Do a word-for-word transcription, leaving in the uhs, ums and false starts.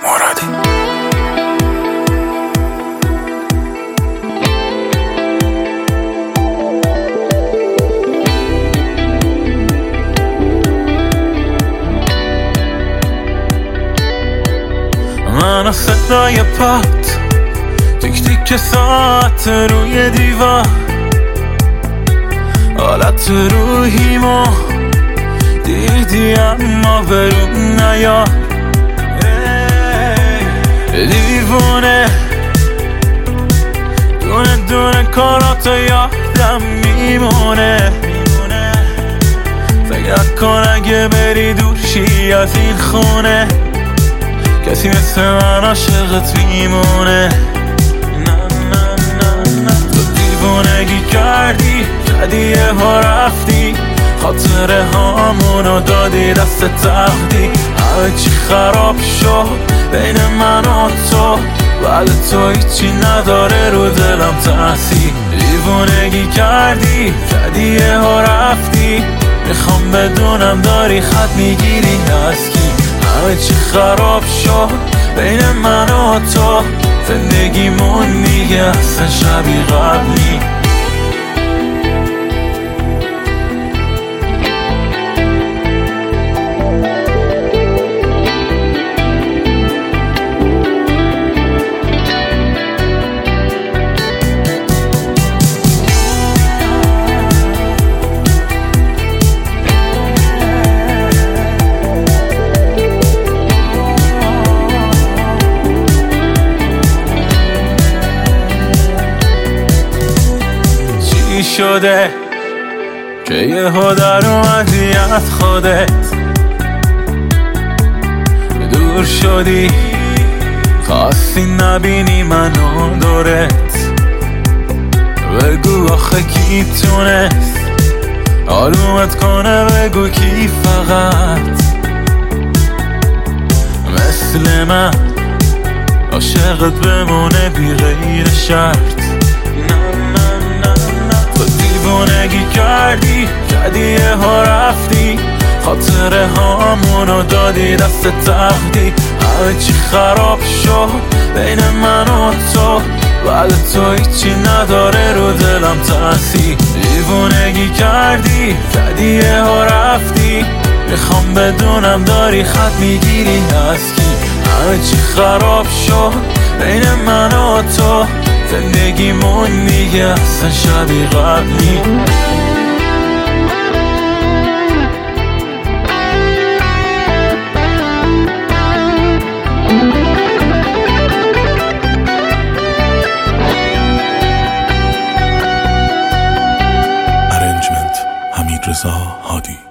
مرادی. من و صدای پات، تیک تیک ساعت روی دیوار، حالت روحیمو دیدی اما برون نیار. دیوونه دونه دونه کاراتو یادم میمونه. فکر کن اگه بری دورشی از این خونه، کسی مثل من عاشقت میمونه. نه نه نه نه تو دیوونگی کردی، زدی یه ها رفتی، خاطره هامونو دادی دست تختی. همه چی خراب شد بین من و تو، بعد تو هیچی نداره رو دلم تأثیر. دیوونگی کردی، زدی یه ها رفتی، میخوام بدونم داری خط میگیری از کی. همه چی خراب شد بین من و تو، زندگیمون دیگه اصلا شبیه قبلی. شده که یه ها در اومدی از خودت، دور شدی خواستی نبینی منو دورت. بگو آخه کی تونست آرومت کنه، بگو کی فقط مثل من عاشقت بمونه بی غیر شرط. دیوونگی کردی، زدی یه ها رفتی، خاطره هامونو دادی دست تختی. همه چی خراب شد بین من و تو، بعد تو هیچی نداره رو دلم تأثیر. دیوونگی کردی، زدی یه ها رفتی، میخوام بدونم داری خط میگیری از کی. همه چی خراب شد بین من و تو، زندگیمون دیگه اصلا شبیه قبلی. ارنجمنت حمید رضا هادی.